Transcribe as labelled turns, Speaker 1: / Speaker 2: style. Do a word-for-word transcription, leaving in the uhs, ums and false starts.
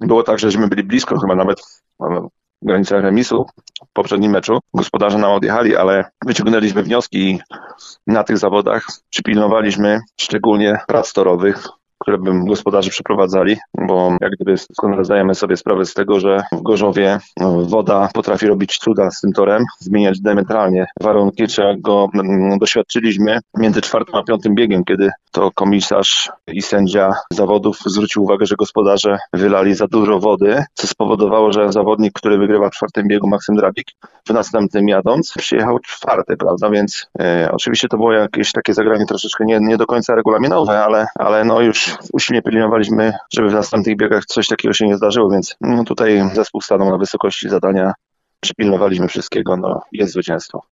Speaker 1: było tak, żeśmy byli blisko, chyba nawet w granicach remisu w poprzednim meczu. Gospodarze nam odjechali, ale wyciągnęliśmy wnioski i na tych zawodach przypilnowaliśmy szczególnie prac torowych, które bym gospodarze przeprowadzali, bo jak gdyby doskonale zdajemy sobie sprawę z tego, że w Gorzowie woda potrafi robić cuda z tym torem, zmieniać diametralnie warunki, czego doświadczyliśmy między czwartym a piątym biegiem, kiedy to komisarz i sędzia zawodów zwrócił uwagę, że gospodarze wylali za dużo wody, co spowodowało, że zawodnik, który wygrywa w czwartym biegu, Maksym Drabik, w następnym jadąc, przyjechał czwarty, prawda, więc e, oczywiście to było jakieś takie zagranie troszeczkę nie, nie do końca regulaminowe, ale, ale no już usilnie pilnowaliśmy, żeby w następnych biegach coś takiego się nie zdarzyło, więc no, tutaj zespół stanął na wysokości zadania, przypilnowaliśmy wszystkiego, no jest zwycięstwo.